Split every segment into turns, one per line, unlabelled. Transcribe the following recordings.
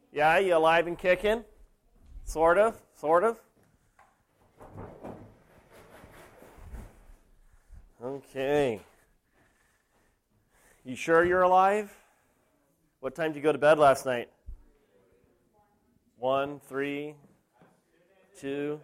Yeah, you alive and kicking? Sort of. Okay. You sure you're alive? What time did you go to bed last night? 1, 3, 2.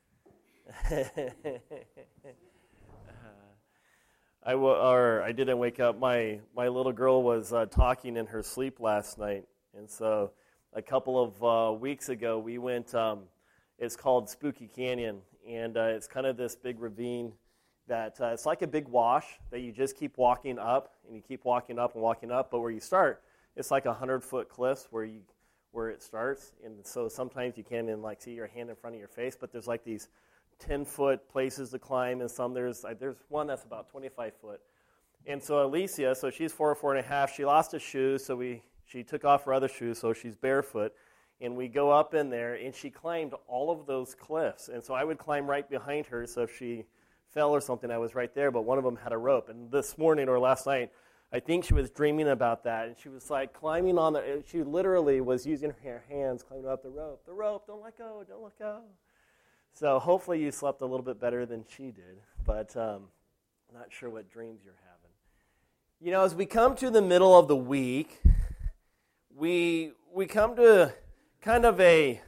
I didn't wake up. My little girl was talking in her sleep last night, and so a couple of weeks ago we went. It's called Spooky Canyon, and it's kind of this big ravine that it's like a big wash that you just keep walking up, and you keep walking up and walking up. But where you start, it's like 100-foot cliffs where it starts, and so sometimes you can't even see your hand in front of your face. But there's like these 10-foot places to climb, and some there's one that's about 25 foot. And so Alicia, so she's 4.5, she lost a shoe, so she took off her other shoes, so she's barefoot. And we go up in there, and she climbed all of those cliffs. And so I would climb right behind her, so if she fell or something, I was right there, but one of them had a rope. And this morning or last night, I think she was dreaming about that, and she was climbing on she literally was using her hands climbing up the rope. The rope, don't let go, don't let go. So hopefully you slept a little bit better than she did, but I'm not sure what dreams you're having. You know, as we come to the middle of the week, we come to kind of it's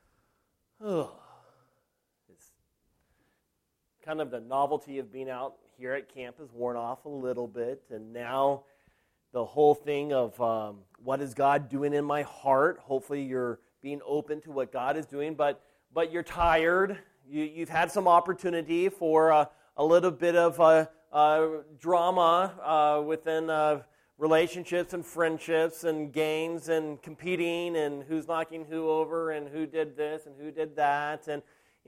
kind of the novelty of being out here at camp has worn off a little bit, and now the whole thing of what is God doing in my heart, hopefully you're being open to what God is doing, but you're tired. You've had some opportunity for a little bit of drama within relationships and friendships and games and competing and who's knocking who over and who did this and who did that. And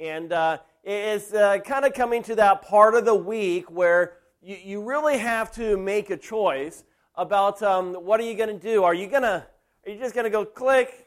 it's kind of coming to that part of the week where you really have to make a choice about what are you going to do. Are you just going to go click?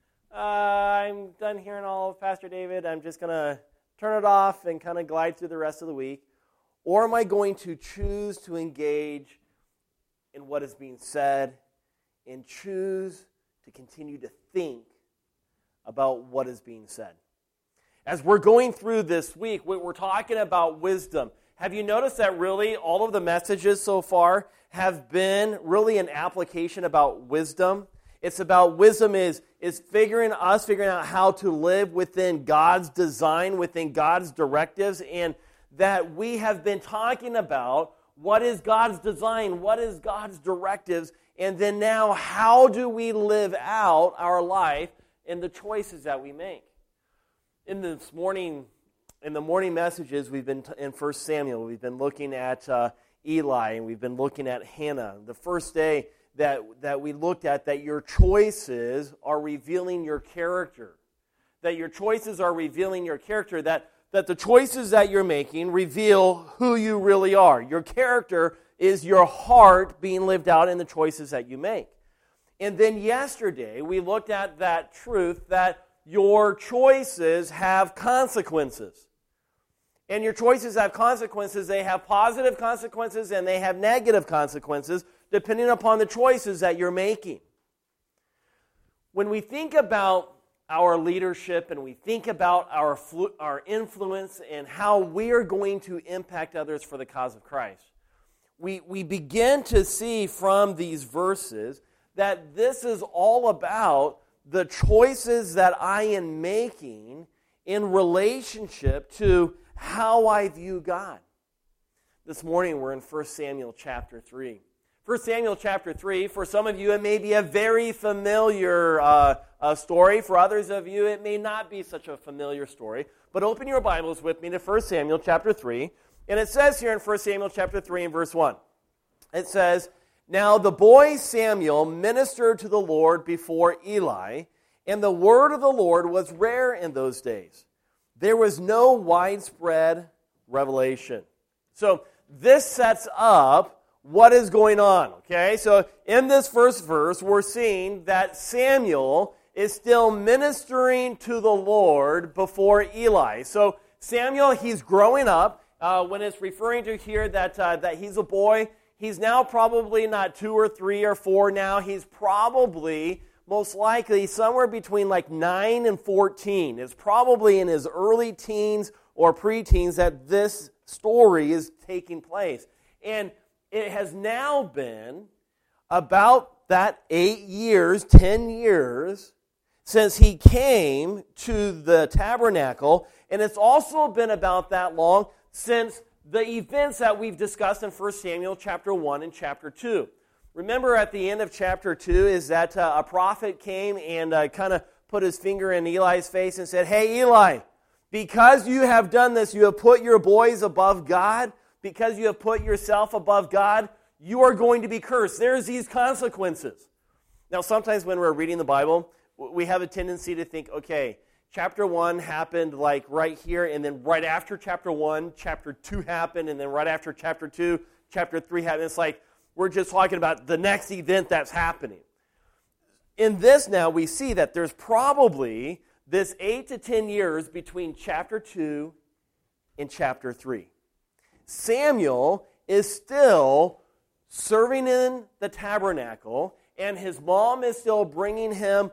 I'm done hearing all of Pastor David. I'm just going to turn it off and kind of glide through the rest of the week. Or am I going to choose to engage in what is being said and choose to continue to think about what is being said? As we're going through this week, we're talking about wisdom. Have you noticed that really all of the messages so far have been really an application about wisdom? It's about wisdom is figuring out how to live within God's design, within God's directives, and that we have been talking about what is God's design, what is God's directives, and then now how do we live out our life in the choices that we make. In the morning messages, we've been in 1 Samuel, we've been looking at Eli, and we've been looking at Hannah. The first day that we looked at that your choices are revealing your character. That your choices are revealing your character. That the choices that you're making reveal who you really are. Your character is your heart being lived out in the choices that you make. And then yesterday, we looked at that truth that your choices have consequences. And your choices have consequences. They have positive consequences and they have negative consequences depending upon the choices that you're making. When we think about our leadership and we think about our influence and how we are going to impact others for the cause of Christ, we begin to see from these verses that this is all about the choices that I am making in relationship to how I view God. This morning we're in 1 Samuel chapter 3. 1 Samuel chapter 3, for some of you it may be a very familiar story. For others of you it may not be such a familiar story. But open your Bibles with me to 1 Samuel chapter 3. And it says here in 1 Samuel chapter 3 and verse 1. It says, "Now the boy Samuel ministered to the Lord before Eli, and the word of the Lord was rare in those days. There was no widespread revelation." So this sets up what is going on, okay? So in this first verse, we're seeing that Samuel is still ministering to the Lord before Eli. So Samuel, he's growing up. When it's referring to here that he's a boy, he's now probably not 2 or 3 or 4 now. He's probably most likely somewhere between like 9 and 14. It's probably in his early teens or preteens that this story is taking place. And it has now been about that 8 years, 10 years, since he came to the tabernacle. And it's also been about that long since the events that we've discussed in 1 Samuel chapter 1 and chapter 2. Remember at the end of chapter 2 is that a prophet came and kind of put his finger in Eli's face and said, "Hey, Eli, because you have done this, you have put your boys above God, because you have put yourself above God, you are going to be cursed. There's these consequences." Now, sometimes when we're reading the Bible, we have a tendency to think, okay, chapter 1 happened like right here, and then right after chapter 1, chapter 2 happened, and then right after chapter 2, chapter 3 happened. It's like we're just talking about the next event that's happening. In this now, we see that there's probably this 8 to 10 years between chapter 2 and chapter 3. Samuel is still serving in the tabernacle, and his mom is still bringing him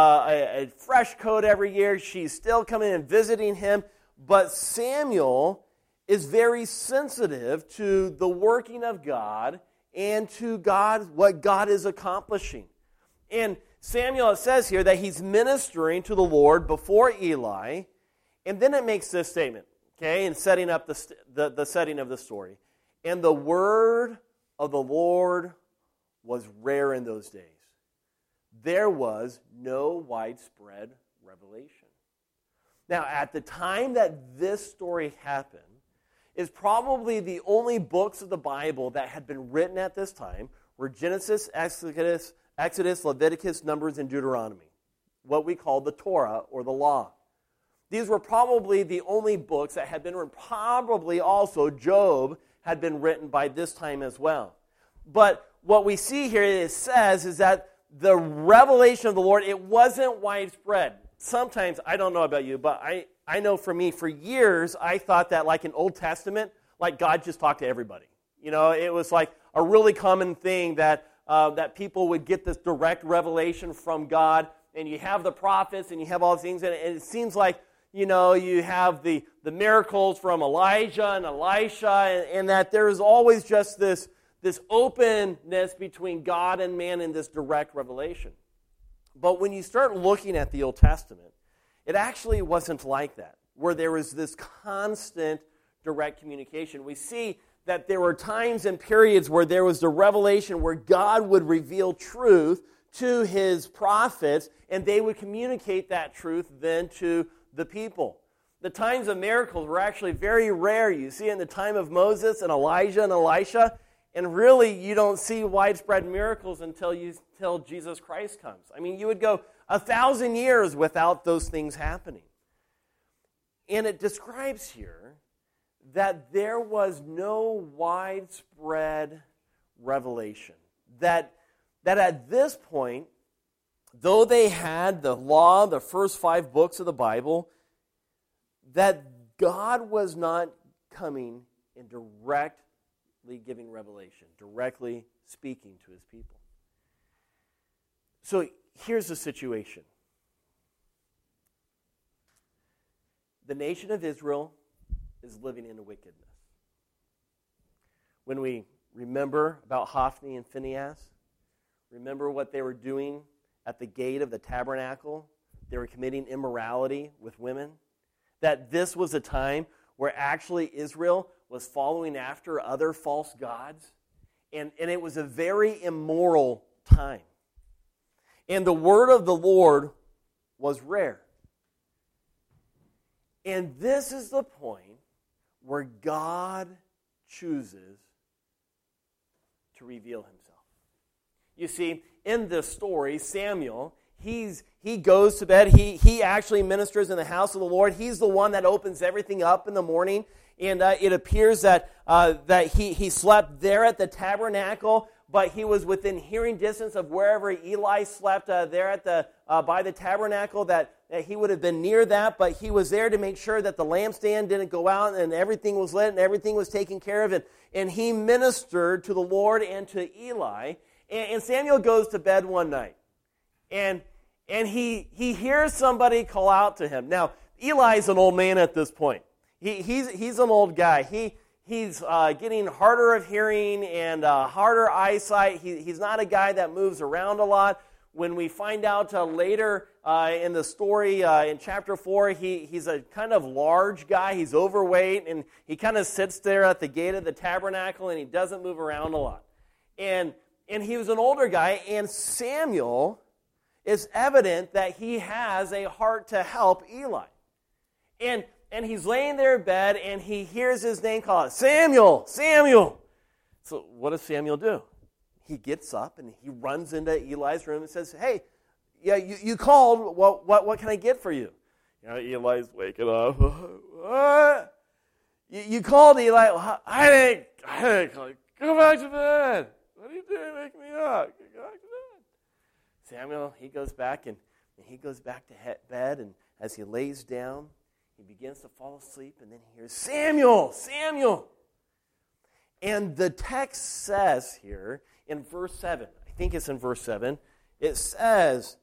a fresh coat every year. She's still coming and visiting him, but Samuel is very sensitive to the working of God and to God, what God is accomplishing. And Samuel, it says here that he's ministering to the Lord before Eli, and then it makes this statement, okay, in setting up the setting of the story. "And the word of the Lord was rare in those days. There was no widespread revelation." Now, at the time that this story happened, is probably the only books of the Bible that had been written at this time were Genesis, Exodus, Leviticus, Numbers, and Deuteronomy, what we call the Torah or the law. These were probably the only books that had been written. Probably also Job had been written by this time as well. But what we see here, it says, is that the revelation of the Lord, it wasn't widespread. Sometimes, I don't know about you, but I know for me, for years, I thought that like in Old Testament, like God just talked to everybody. You know, it was like a really common thing that people would get this direct revelation from God, and you have the prophets, and you have all these things, and it seems like, you know, you have the miracles from Elijah and Elisha, and that there is always just this openness between God and man in this direct revelation. But when you start looking at the Old Testament, it actually wasn't like that, where there was this constant direct communication. We see that there were times and periods where there was the revelation where God would reveal truth to his prophets, and they would communicate that truth then to the people. The times of miracles were actually very rare. You see in the time of Moses and Elijah and Elisha, and really you don't see widespread miracles until Jesus Christ comes. I mean, you would go 1,000 years without those things happening. And it describes here that there was no widespread revelation. That at this point, though they had the law, the first 5 books of the Bible, that God was not coming in directly giving revelation, directly speaking to his people. So here's the situation. The nation of Israel is living in wickedness. When we remember about Hophni and Phinehas, remember what they were doing at the gate of the tabernacle? They were committing immorality with women. That this was a time where actually Israel was following after other false gods. And it was a very immoral time. And the word of the Lord was rare. And this is the point where God chooses to reveal himself. You see, in this story, Samuel, he goes to bed. He actually ministers in the house of the Lord. He's the one that opens everything up in the morning. And it appears that he slept there at the tabernacle, but he was within hearing distance of wherever Eli slept there at by the tabernacle, that he would have been near that, but he was there to make sure that the lampstand didn't go out and everything was lit and everything was taken care of. And he ministered to the Lord and to Eli. And Samuel goes to bed one night. and he hears somebody call out to him. Now, Eli's an old man at this point. He's an old guy. He's getting harder of hearing and harder eyesight. He's not a guy that moves around a lot. When we find out later in the story in chapter 4, he's a kind of large guy. He's overweight, and he kind of sits there at the gate of the tabernacle, and he doesn't move around a lot. And he was an older guy, and Samuel is evident that he has a heart to help Eli. And he's laying there in bed, and he hears his name called, Samuel, Samuel. So what does Samuel do? He gets up, and he runs into Eli's room and says, hey, yeah, you called. What can I get for you? You know, Eli's waking up. What? You called, Eli. I didn't call you. Go back to bed. What are you doing? Wake me up. Go back to bed. Samuel, he goes back, and he goes back to bed, and as he lays down, he begins to fall asleep, and then he hears, Samuel, Samuel. And the text says here in verse 7, I think it's in verse 7, it says,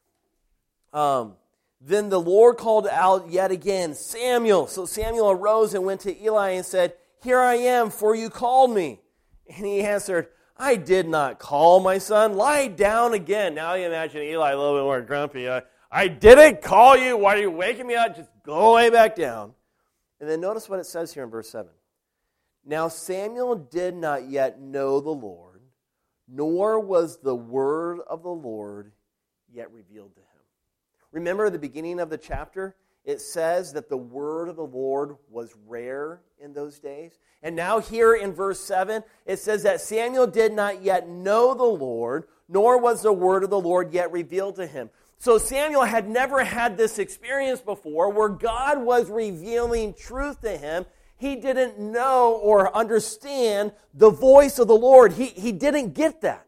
then the Lord called out yet again, Samuel. So Samuel arose and went to Eli and said, here I am, for you called me. And he answered, I did not call, my son. Lie down again. Now you imagine Eli a little bit more grumpy. I didn't call you. Why are you waking me up? Just go way back down. And then notice what it says here in verse 7. Now Samuel did not yet know the Lord, nor was the word of the Lord yet revealed to him. Remember the beginning of the chapter? It says that the word of the Lord was rare in those days. And now here in verse 7, it says that Samuel did not yet know the Lord, nor was the word of the Lord yet revealed to him. So Samuel had never had this experience before where God was revealing truth to him. He didn't know or understand the voice of the Lord. He didn't get that.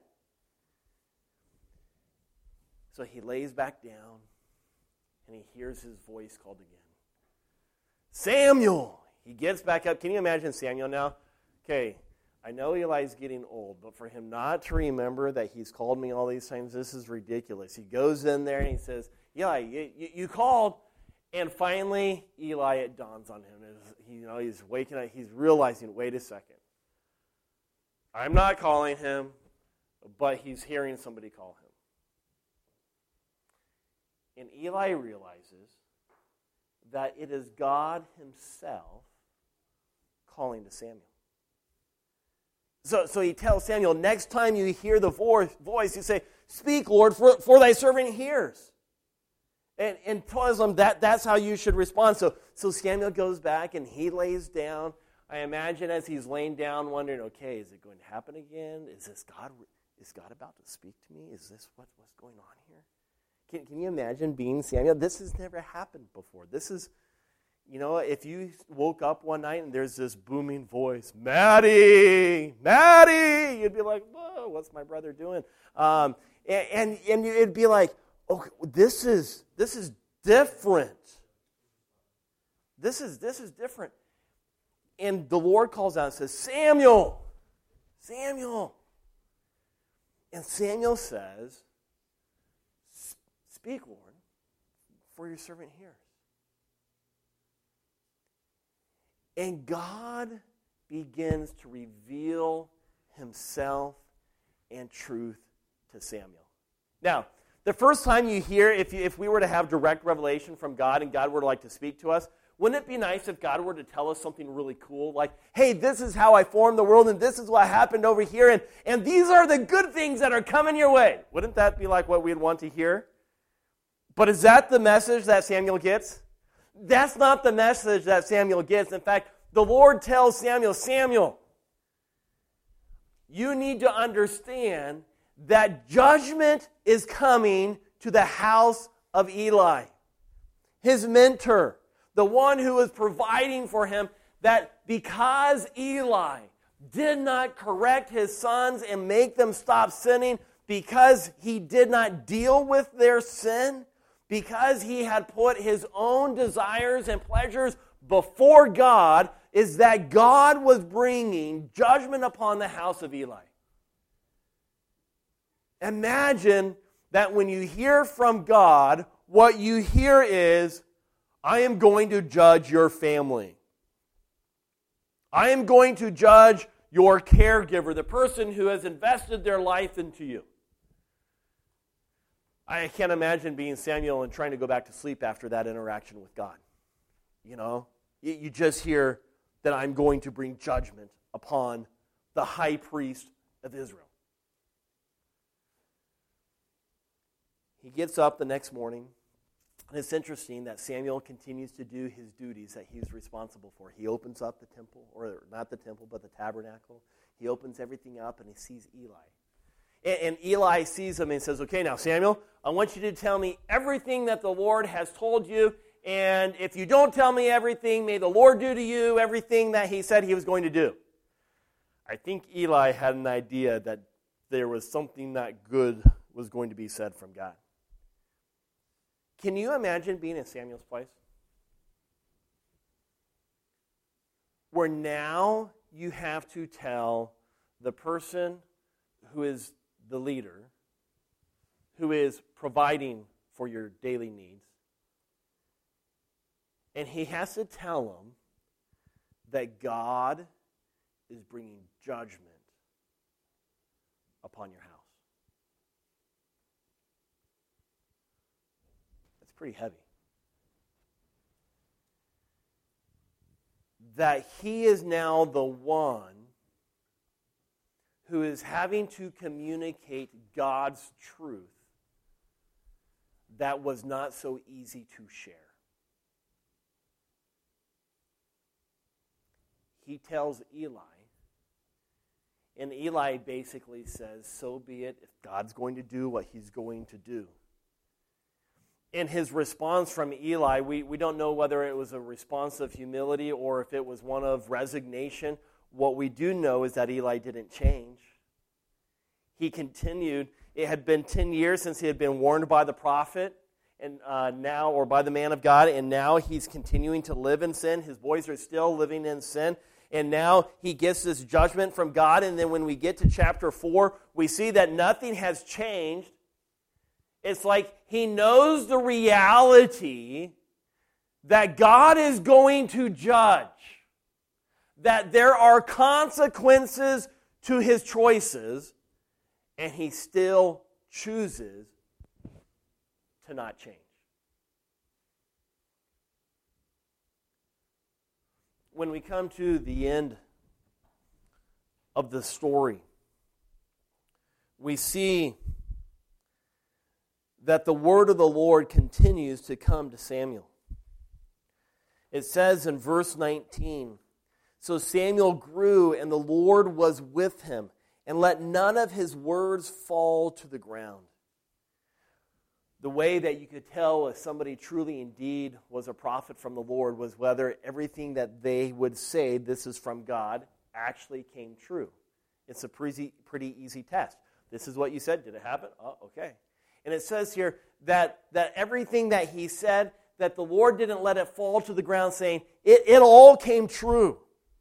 So he lays back down and he hears his voice called again. Samuel! He gets back up. Can you imagine Samuel now? Okay, I know Eli's getting old, but for him not to remember that he's called me all these times, this is ridiculous. He goes in there and he says, Eli, you called. And finally, Eli, it dawns on him. He's waking up. He's realizing, wait a second. I'm not calling him, but he's hearing somebody call him. And Eli realizes that it is God himself calling to Samuel. So he tells Samuel, next time you hear the voice, you say, speak, Lord, for thy servant hears. And tells him that's how you should respond. So Samuel goes back and he lays down. I imagine as he's laying down wondering, okay, is it going to happen again? Is God about to speak to me? Is this what's going on here? Can you imagine being Samuel? This has never happened before. This is, if you woke up one night and there's this booming voice, Maddie, you'd be like, whoa, what's my brother doing? And it'd be like, okay, this is different. This is different. And the Lord calls out and says, Samuel. And Samuel says, speak, Lord, for your servant hears. And God begins to reveal himself and truth to Samuel. Now, the first time you hear, if we were to have direct revelation from God and God were to speak to us, wouldn't it be nice if God were to tell us something really cool, like, hey, this is how I formed the world, and this is what happened over here, and these are the good things that are coming your way? Wouldn't that be like what we'd want to hear? But is that the message that Samuel gets? That's not the message that Samuel gets. In fact, the Lord tells Samuel, you need to understand that judgment is coming to the house of Eli, his mentor, the one who is providing for him, that because Eli did not correct his sons and make them stop sinning, because he did not deal with their sin, because he had put his own desires and pleasures before God, is that God was bringing judgment upon the house of Eli. Imagine that when you hear from God, what you hear is, I am going to judge your family. I am going to judge your caregiver, the person who has invested their life into you. I can't imagine being Samuel and trying to go back to sleep after that interaction with God. You know, you just hear that I'm going to bring judgment upon the high priest of Israel. He gets up the next morning, and it's interesting that Samuel continues to do his duties that he's responsible for. He opens up the temple, or not the temple, but the tabernacle. He opens everything up, and he sees Eli. And Eli sees him and says, okay, now, Samuel, I want you to tell me everything that the Lord has told you, and if you don't tell me everything, may the Lord do to you everything that he said he was going to do. I think Eli had an idea that there was something that good was going to be said from God. Can you imagine being in Samuel's place? Where now you have to tell the person who is the leader, who is providing for your daily needs, and he has to tell them that God is bringing judgment upon your house. That's pretty heavy. That he is now the one who is having to communicate God's truth that was not so easy to share. He tells Eli, and Eli basically says, so be it, if God's going to do what he's going to do. And his response from Eli, we don't know whether it was a response of humility or if it was one of resignation. What we do know is that Eli didn't change. He continued. It had been 10 years since he had been warned by the prophet, and now, or by the man of God, and now he's continuing to live in sin. His boys are still living in sin. And now he gets this judgment from God. And then when we get to chapter 4, we see that nothing has changed. It's like he knows the reality that God is going to judge, that there are consequences to his choices, and he still chooses to not change. When we come to the end of the story, we see that the word of the Lord continues to come to Samuel. It says in verse 19, so Samuel grew, and the Lord was with him, and let none of his words fall to the ground. The way that you could tell if somebody truly indeed was a prophet from the Lord was whether everything that they would say, this is from God, actually came true. It's a pretty easy test. This is what you said. Did it happen? Oh, okay. And it says here that everything that he said, that the Lord didn't let it fall to the ground, saying, it all came true.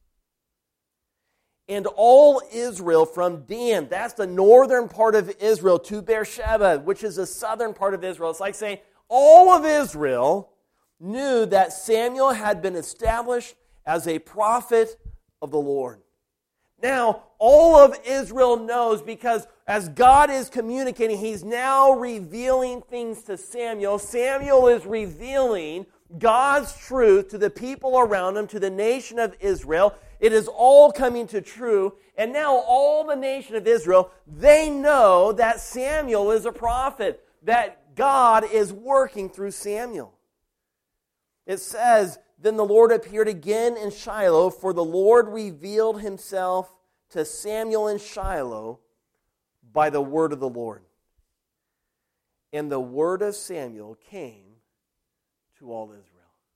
And all Israel from Dan, that's the northern part of Israel, to Beersheba, which is the southern part of Israel. It's like saying all of Israel knew that Samuel had been established as a prophet of the Lord. Now, all of Israel knows, because as God is communicating, he's now revealing things to Samuel. Samuel is revealing God's truth to the people around him, to the nation of Israel. It is all coming to true. And now all the nation of Israel, they know that Samuel is a prophet, that God is working through Samuel. It says, then the Lord appeared again in Shiloh, for the Lord revealed himself to Samuel in Shiloh by the word of the Lord. And the word of Samuel came to all Israel.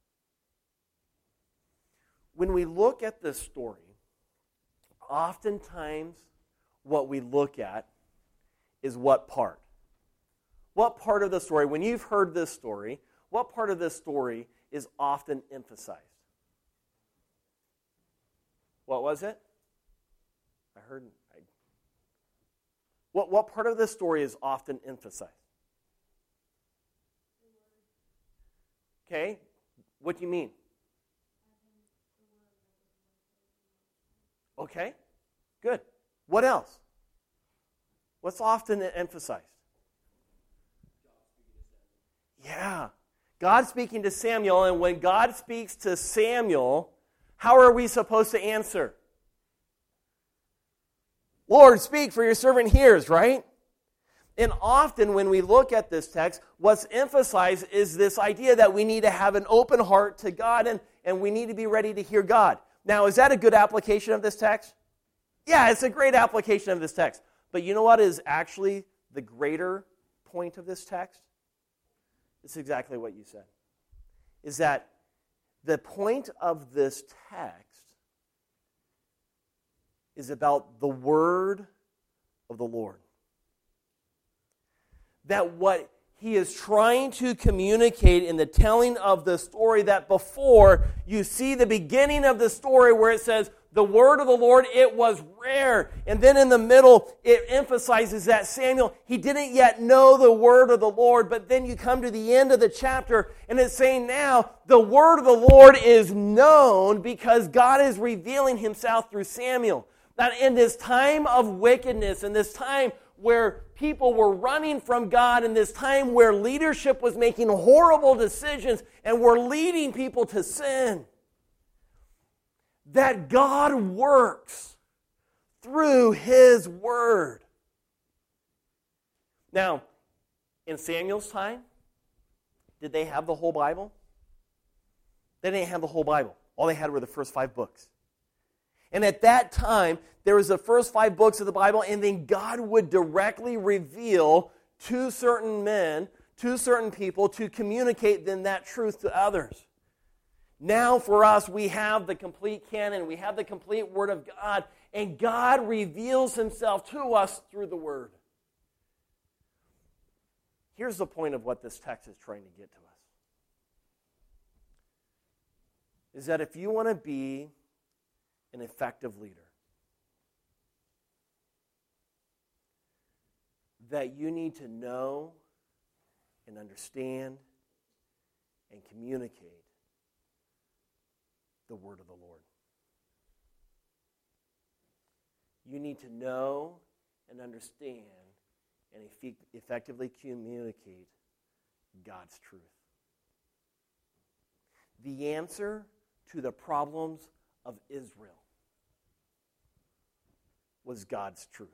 When we look at this story, oftentimes what we look at is what part? What part of the story, when you've heard this story, what part of this story is often emphasized? What was it? What part of this story is often emphasized? Okay? What do you mean? Okay, good. What else? What's often emphasized? Yeah. God speaking to Samuel, and when God speaks to Samuel, how are we supposed to answer? Lord, speak, for your servant hears, right? And often when we look at this text, what's emphasized is this idea that we need to have an open heart to God, and we need to be ready to hear God. Now, is that a good application of this text? Yeah, it's a great application of this text. But you know what is actually the greater point of this text? It's exactly what you said. Is that the point of this text is about the word of the Lord. That what he is trying to communicate in the telling of the story, that before you see the beginning of the story where it says, the word of the Lord, it was rare. And then in the middle, it emphasizes that Samuel, he didn't yet know the word of the Lord. But then you come to the end of the chapter, and it's saying now, the word of the Lord is known because God is revealing himself through Samuel. That in this time of wickedness, in this time where people were running from God, in this time where leadership was making horrible decisions and were leading people to sin, that God works through his word. Now, in Samuel's time, did they have the whole Bible? They didn't have the whole Bible. All they had were the first 5 books. And at that time, there was the first 5 books of the Bible, and then God would directly reveal to certain men, to certain people, to communicate then that truth to others. Now for us, we have the complete canon. We have the complete Word of God. And God reveals himself to us through the Word. Here's the point of what this text is trying to get to us. Is that if you want to be an effective leader, that you need to know and understand and communicate the word of the Lord. You need to know and understand and effectively communicate God's truth. The answer to the problems of Israel was God's truth.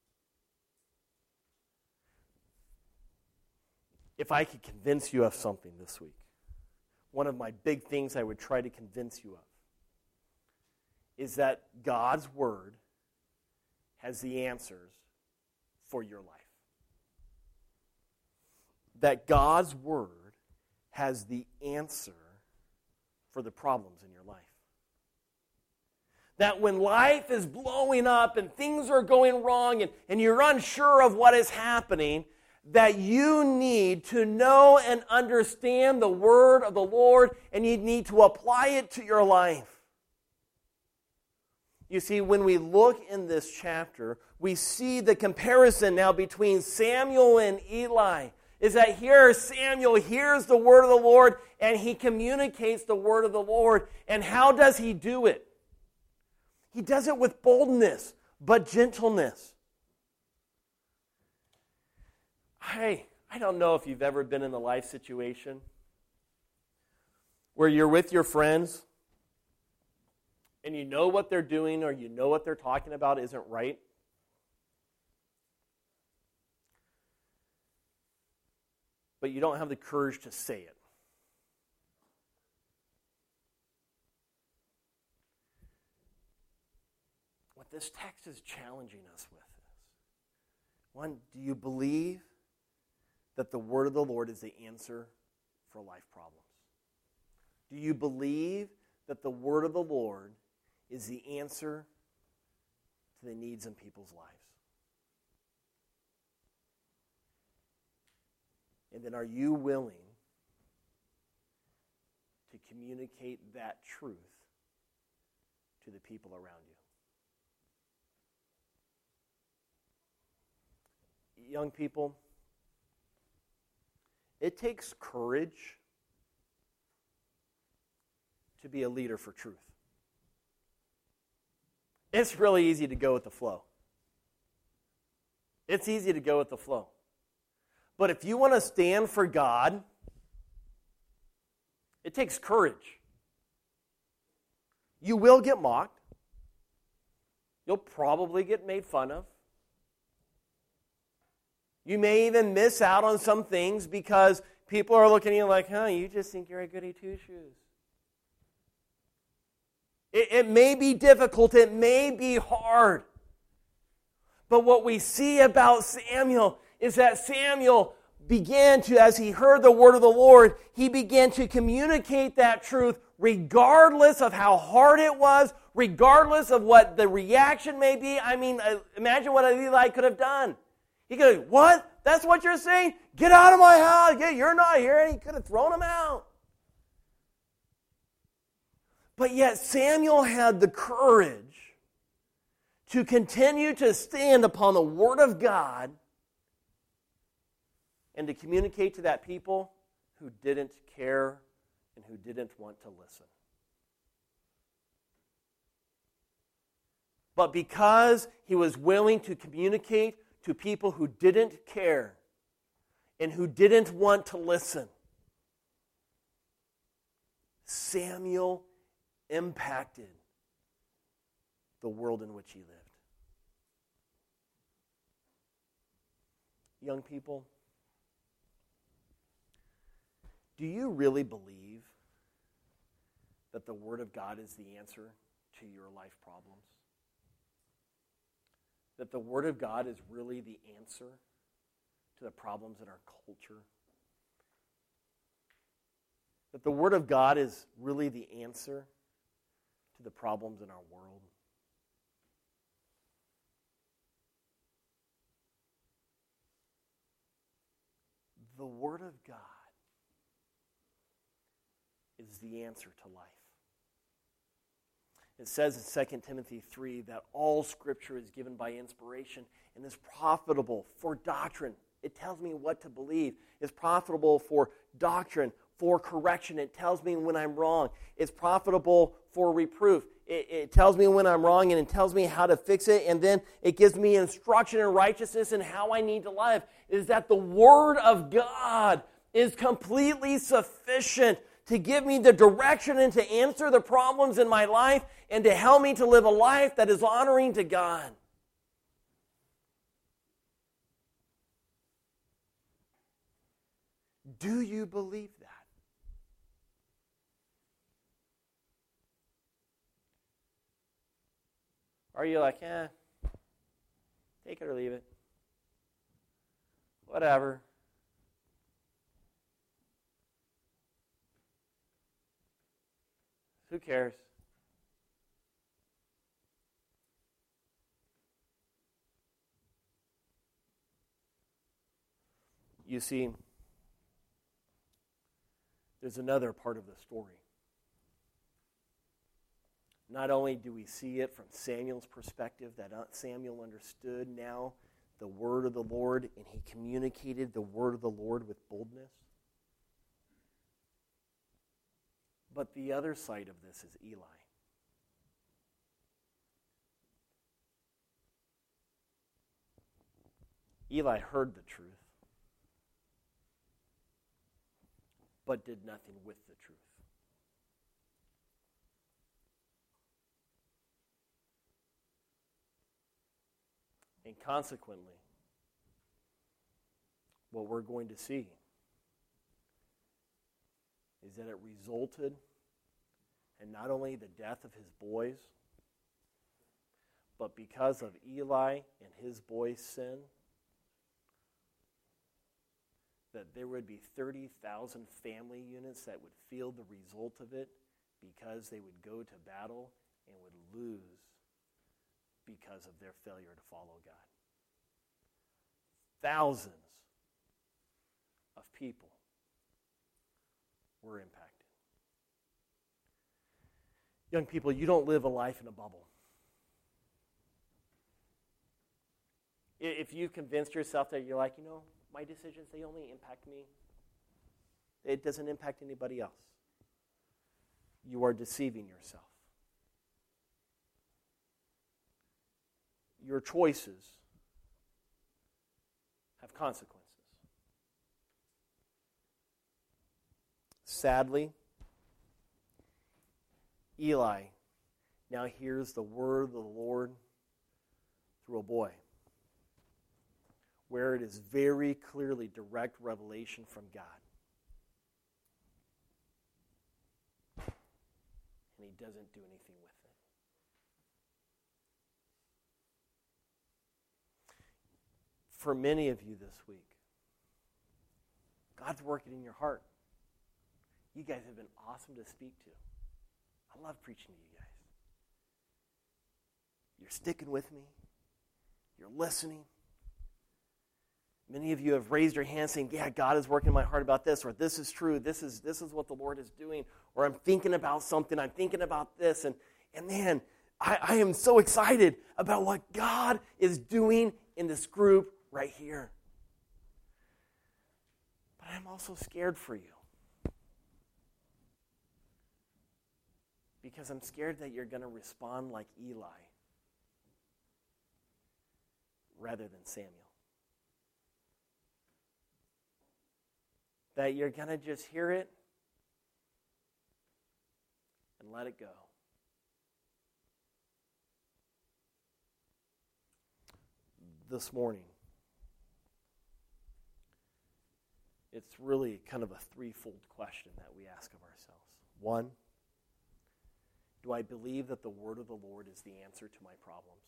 If I could convince you of something this week, one of my big things I would try to convince you of is that God's Word has the answers for your life. That God's Word has the answer for the problems in your life. That when life is blowing up and things are going wrong and you're unsure of what is happening, that you need to know and understand the word of the Lord, and you need to apply it to your life. You see, when we look in this chapter, we see the comparison now between Samuel and Eli. Is that here Samuel hears the word of the Lord, and he communicates the word of the Lord. And how does he do it? He does it with boldness, but gentleness. I don't know if you've ever been in a life situation where you're with your friends and you know what they're doing or you know what they're talking about isn't right. But you don't have the courage to say it. What this text is challenging us with is, one, do you believe that the word of the Lord is the answer for life problems? Do you believe that the word of the Lord is the answer to the needs in people's lives? And then are you willing to communicate that truth to the people around you? Young people, it takes courage to be a leader for truth. It's really easy to go with the flow. It's easy to go with the flow. But if you want to stand for God, it takes courage. You will get mocked. You'll probably get made fun of. You may even miss out on some things because people are looking at you like, you just think you're a goody two-shoes. It may be difficult. It may be hard. But what we see about Samuel is that Samuel began to, as he heard the word of the Lord, he began to communicate that truth regardless of how hard it was, regardless of what the reaction may be. I mean, imagine what Eli could have done. He could have, what? That's what you're saying? Get out of my house. You're not here. And he could have thrown him out. But yet Samuel had the courage to continue to stand upon the Word of God and to communicate to that people who didn't care and who didn't want to listen. But because he was willing to communicate to people who didn't care and who didn't want to listen, Samuel impacted the world in which he lived. Young people, do you really believe that the Word of God is the answer to your life problems? That the Word of God is really the answer to the problems in our culture? That the Word of God is really the answer to the problems in our world? The Word of God is the answer to life. It says in 2 Timothy 3 that all Scripture is given by inspiration and is profitable for doctrine. It tells me what to believe. It's profitable for doctrine, for correction. It tells me when I'm wrong. It's profitable for reproof. It tells me when I'm wrong and it tells me how to fix it. And then it gives me instruction in righteousness and how I need to live. Is that the Word of God is completely sufficient to give me the direction and to answer the problems in my life and to help me to live a life that is honoring to God. Do you believe that? Are you like, take it or leave it? Whatever. Who cares? You see, there's another part of the story. Not only do we see it from Samuel's perspective, that Samuel understood now the word of the Lord, and he communicated the word of the Lord with boldness. But the other side of this is Eli. Eli heard the truth, but did nothing with the truth. And consequently, what we're going to see is that it resulted in not only the death of his boys, but because of Eli and his boys' sin, that there would be 30,000 family units that would feel the result of it because they would go to battle and would lose because of their failure to follow God. Thousands of people were impacted. Young people, you don't live a life in a bubble. If you convinced yourself that you're like, my decisions, they only impact me, it doesn't impact anybody else. you are deceiving yourself. Your choices have consequences. Sadly, Eli now hears the word of the Lord through a boy, where it is very clearly direct revelation from God. And he doesn't do anything with it. For many of you this week, God's working in your heart. You guys have been awesome to speak to. I love preaching to you guys. You're sticking with me. You're listening. Many of you have raised your hand saying, yeah, God is working in my heart about this, or this is true, this is what the Lord is doing, or I'm thinking about something, I'm thinking about this, and man, I am so excited about what God is doing in this group right here. But I'm also scared for you. Because I'm scared that you're going to respond like Eli rather than Samuel. That you're going to just hear it and let it go. This morning, it's really kind of a threefold question that we ask of ourselves. One, do I believe that the word of the Lord is the answer to my problems?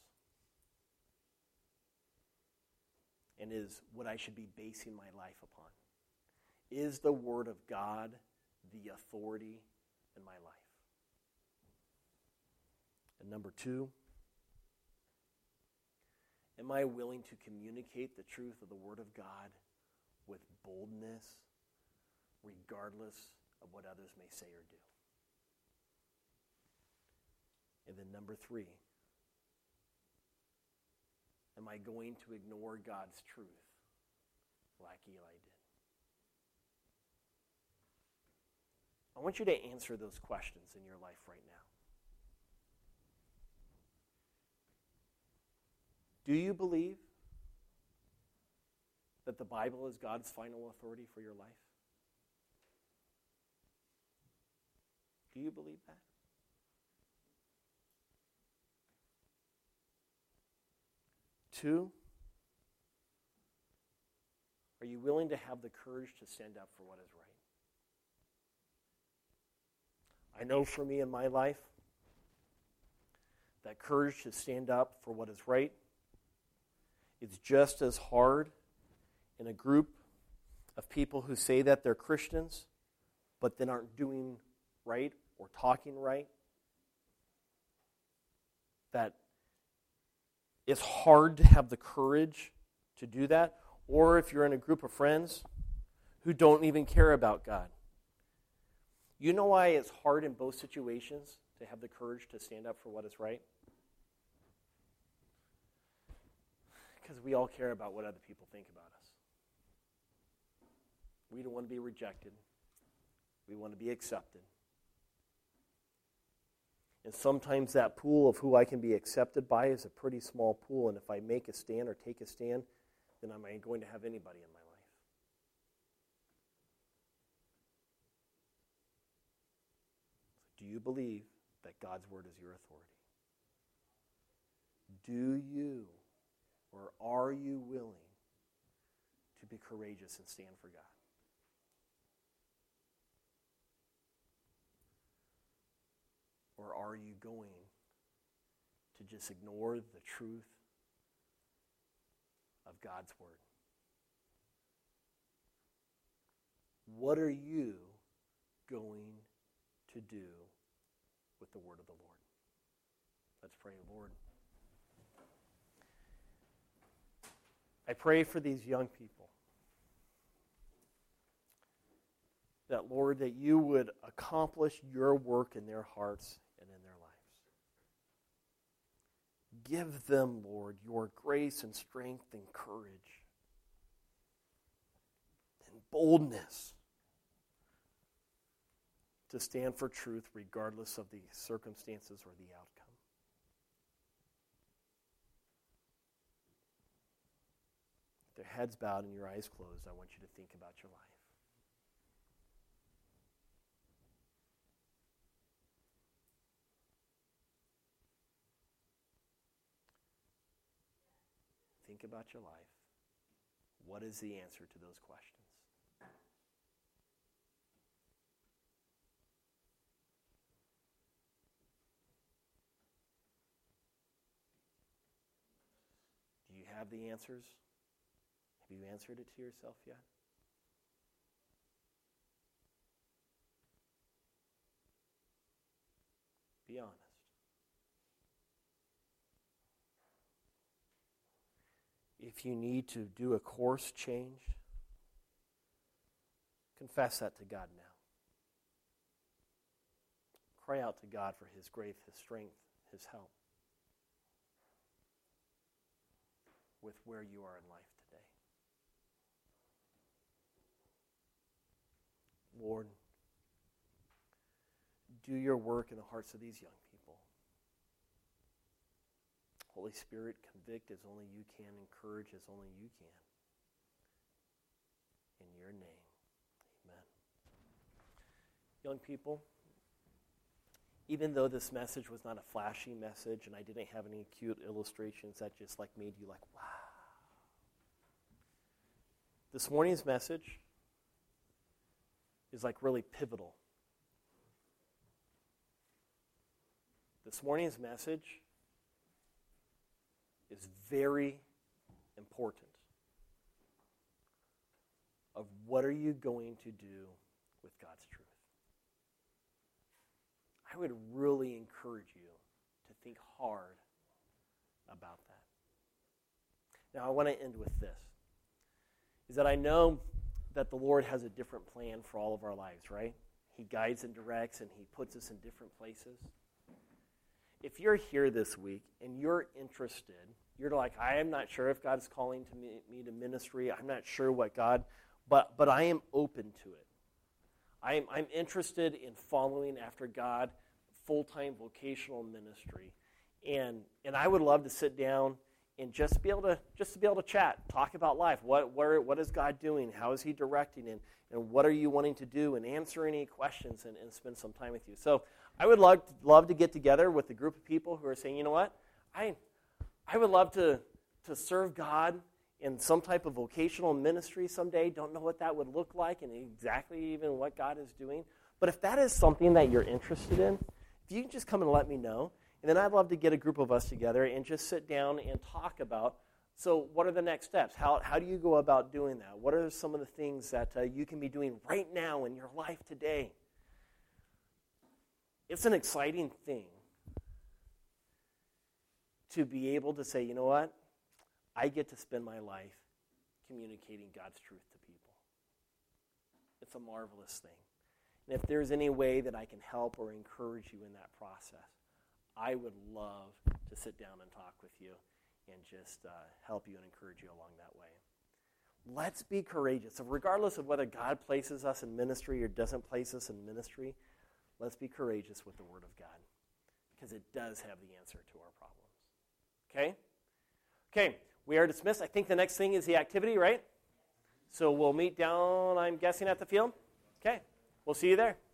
And is what I should be basing my life upon? Is the word of God the authority in my life? And number two, am I willing to communicate the truth of the word of God with boldness, regardless of what others may say or do? And then number three, am I going to ignore God's truth like Eli did? I want you to answer those questions in your life right now. Do you believe that the Bible is God's final authority for your life? Do you believe that? Two, are you willing to have the courage to stand up for what is right? I know for me in my life, that courage to stand up for what is right is just as hard in a group of people who say that they're Christians, but then aren't doing right or talking right. That it's hard to have the courage to do that. Or if you're in a group of friends who don't even care about God. You know why it's hard in both situations to have the courage to stand up for what is right? Because we all care about what other people think about us. We don't want to be rejected. We want to be accepted. And sometimes that pool of who I can be accepted by is a pretty small pool, and if I make a stand or take a stand, then am I going to have anybody in my life? So do you believe that God's word is your authority? Do you or are you willing to be courageous and stand for God? Or are you going to just ignore the truth of God's word? What are you going to do with the word of the Lord? Let's pray, Lord. I pray for these young people that, Lord, that you would accomplish your work in their hearts and in their lives. Give them, Lord, your grace and strength and courage and boldness to stand for truth regardless of the circumstances or the outcome. With their heads bowed and your eyes closed, I want you to think about your life. Think about your life. What is the answer to those questions? Do you have the answers? Have you answered it to yourself yet? Be honest. If you need to do a course change, confess that to God now. Cry out to God for His grace, His strength, His help with where you are in life today. Lord, do your work in the hearts of these young people. Holy Spirit, convict as only you can, encourage as only you can. In your name, amen. Young people, even though this message was not a flashy message and I didn't have any cute illustrations that just made you wow. This morning's message is really pivotal. This morning's message is very important of what are you going to do with God's truth. I would really encourage you to think hard about that. Now, I want to end with this, is that I know that the Lord has a different plan for all of our lives, right? He guides and directs, and He puts us in different places. If you're here this week and you're interested, you're I am not sure if God's calling to me to ministry. I'm not sure what God, but I am open to it. I'm interested in following after God, full-time vocational ministry, and I would love to sit down and just be able to chat, talk about life. What is God doing? How is He directing? And what are you wanting to do? And answer any questions and spend some time with you. So I would love to get together with a group of people who are saying, you know what, I would love to serve God in some type of vocational ministry someday. Don't know what that would look like and exactly even what God is doing. But if that is something that you're interested in, if you can just come and let me know, and then I'd love to get a group of us together and just sit down and talk about, so what are the next steps? How do you go about doing that? What are some of the things that you can be doing right now in your life today? It's an exciting thing to be able to say, you know what? I get to spend my life communicating God's truth to people. It's a marvelous thing. And if there's any way that I can help or encourage you in that process, I would love to sit down and talk with you and just help you and encourage you along that way. Let's be courageous. So regardless of whether God places us in ministry or doesn't place us in ministry, let's be courageous with the Word of God, because it does have the answer to our problems. Okay, we are dismissed. I think the next thing is the activity, right? So we'll meet down, I'm guessing, at the field. Okay, we'll see you there.